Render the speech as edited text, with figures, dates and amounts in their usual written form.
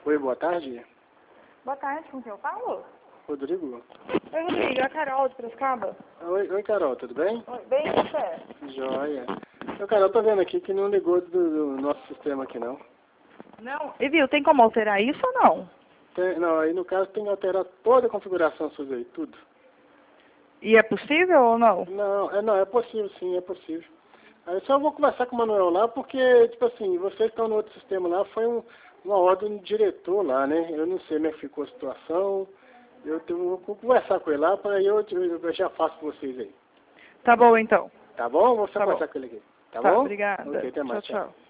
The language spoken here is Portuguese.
Oi, boa tarde. Boa tarde, com quem eu falo? Rodrigo. Oi, Rodrigo, é a Carol de Piracicaba. Oi, Carol, tudo bem? Oi, bem, e você? Joia. Ô, Carol, tô vendo aqui que não ligou do nosso sistema aqui, não. Não, e viu, tem como alterar isso ou não? Não, aí no caso tem que alterar toda a configuração sua aí, tudo. E é possível ou não? Não, é possível sim, é possível. Aí só vou conversar com o Manuel lá, porque, tipo assim, vocês estão no outro sistema lá, foi uma ordem do diretor lá, né? Eu não sei como é que ficou a situação. Vou conversar com ele lá, para eu já faço com vocês aí. Tá bom, então. Tá bom? Vou só Tá conversar bom. com ele aqui. Tá Tá, bom? obrigada. Ok, até mais. Tchau, tchau.